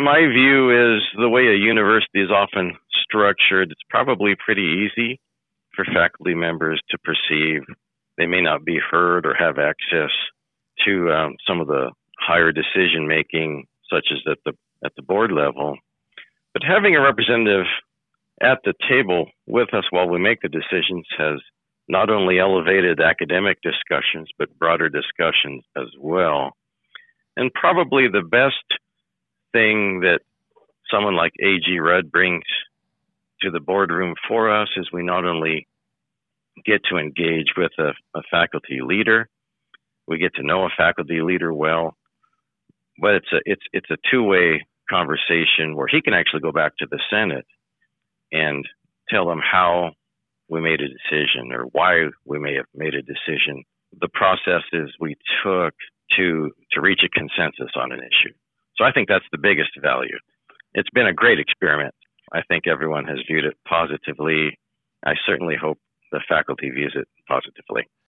My view is the way a university is often structured, it's probably pretty easy for faculty members to perceive. They may not be heard or have access to some of the higher decision making, such as at the board level. But having a representative at the table with us while we make the decisions has not only elevated academic discussions, but broader discussions as well. And probably the best thing that someone like A.G. Rudd brings to the boardroom for us is we not only get to engage with a faculty leader, we get to know a faculty leader well, but it's a two-way conversation where he can actually go back to the Senate and tell them how we made a decision or why we may have made a decision, the processes we took to reach a consensus on an issue. So I think that's the biggest value. It's been a great experiment. I think everyone has viewed it positively. I certainly hope the faculty views it positively.